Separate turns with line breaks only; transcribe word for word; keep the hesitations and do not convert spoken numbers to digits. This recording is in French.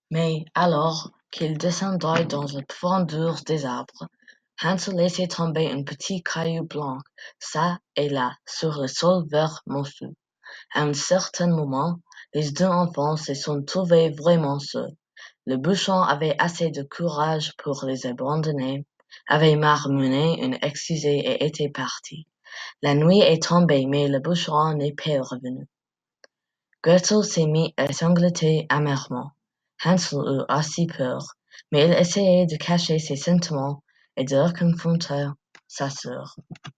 Mais alors qu'ils descendaient dans la profondeur des arbres, Hansel laissait tomber un petit caillou blanc çà et là sur le sol vert mosseux. À un certain moment, les deux enfants se sont trouvés vraiment seuls. Le bûcheron avait assez de courage pour les abandonner, avait marmonné une excusée et était parti. La nuit est tombée, mais le bûcheron n'est pas revenu. Gretel s'est mise à sangloter amèrement. Hansel eut aussi peur, mais il essayait de cacher ses sentiments et de réconforter sa sœur.